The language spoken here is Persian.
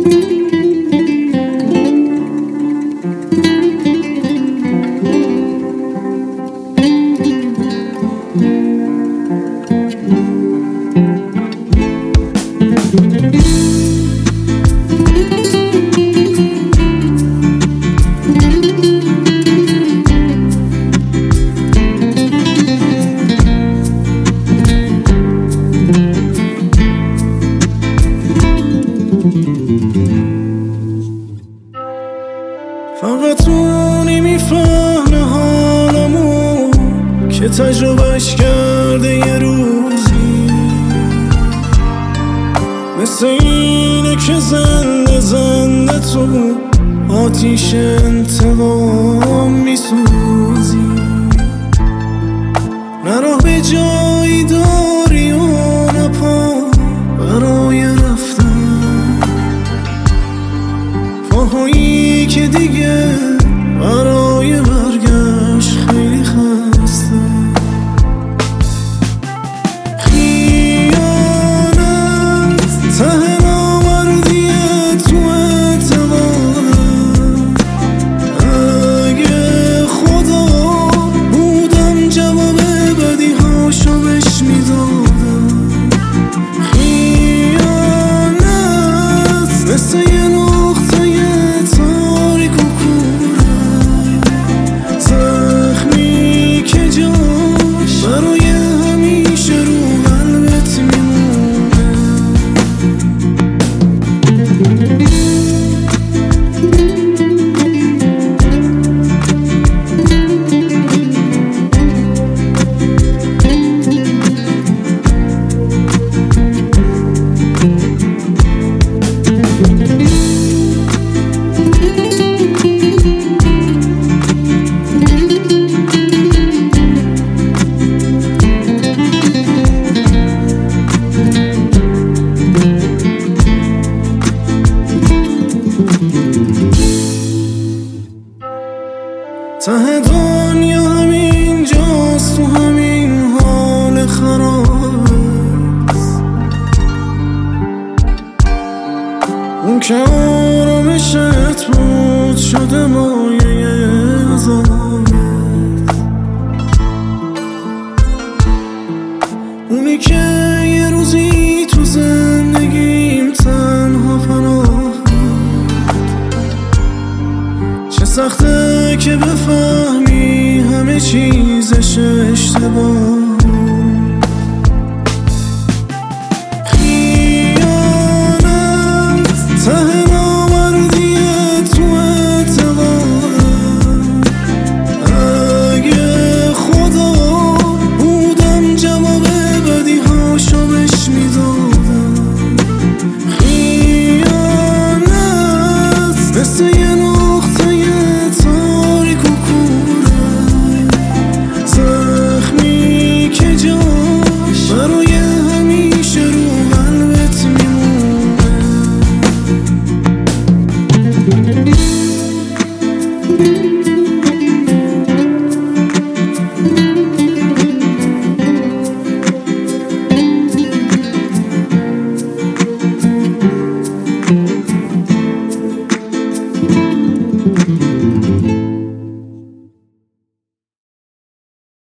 فقط اونی میفهمه حالمو که تجربهش کرده یه روزی، مثل اینه که زنده زنده تو آتیش انتقام میسوزی. نه راه به جایی داری و نه پا برای رفتن، پاهایی که دیگه برای برگشت خیلی خسته. خیانت ته نامردیه تو اعتبارم، اگه خدا بودم جواب بدی هاشو بهش میدادم. خیانت مثل یه نقطه تاریک و کوره، زخمی که جاش برای همیشه رو قلبت میمونه. ته دنیا همین جاست، تو همین حال خرابست. اون که آرامشت بود شده مایه عذابت، اونی که یه روزی تو زندگیم تنها پناه. چه سخته که بفهمی همه چیزش اشتباه.